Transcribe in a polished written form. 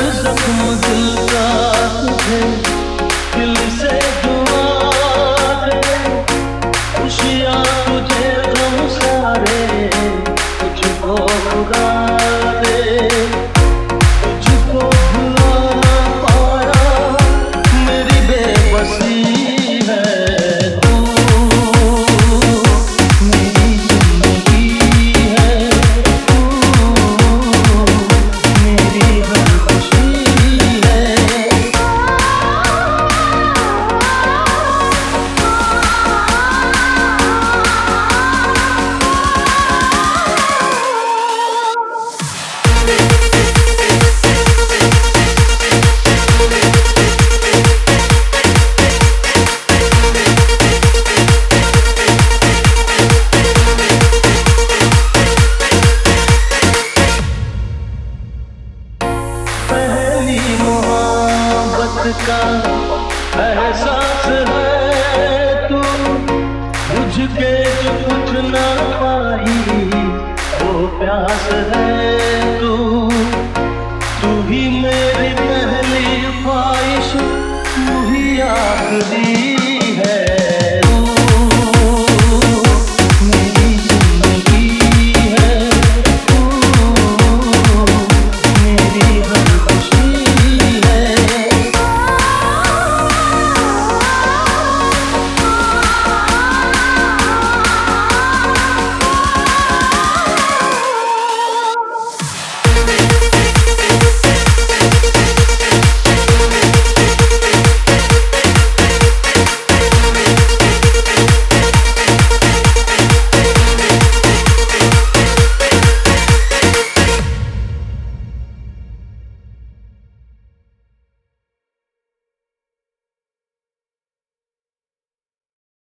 जख्म दिल का तुझे दिल से दुआ दे, खुशियाँ तुझे गम सारे तुझको खुदा दे। तुझको भुला ना पाया मेरी बेबसी है, तू मेरी जिंदगी है, तू मेरी हर खुशी है। पहली मोहब्बत का एहसास है तू, बुझ के जो कुछ ना पाई वो प्यास है तू।